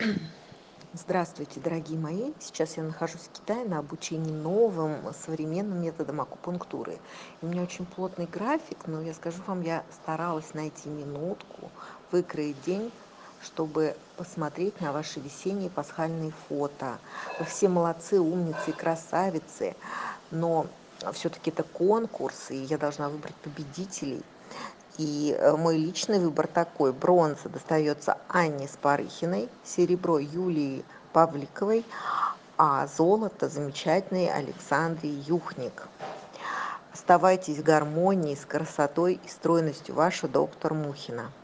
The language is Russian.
Здравствуйте, дорогие мои. Сейчас я нахожусь в Китае на обучении новым современным методам акупунктуры. И у меня очень плотный график, но я скажу вам, я старалась найти минутку, выкроить день, чтобы посмотреть на ваши весенние пасхальные фото. Вы все молодцы, умницы и красавицы, но все-таки это конкурс, и я должна выбрать победителей. И, мой личный выбор такой: бронза достается Анне Спарыхиной, серебро Юлии Павликовой, а золото замечательной Александре Юхник. Оставайтесь в гармонии с красотой и стройностью. Ваша доктор Мухина.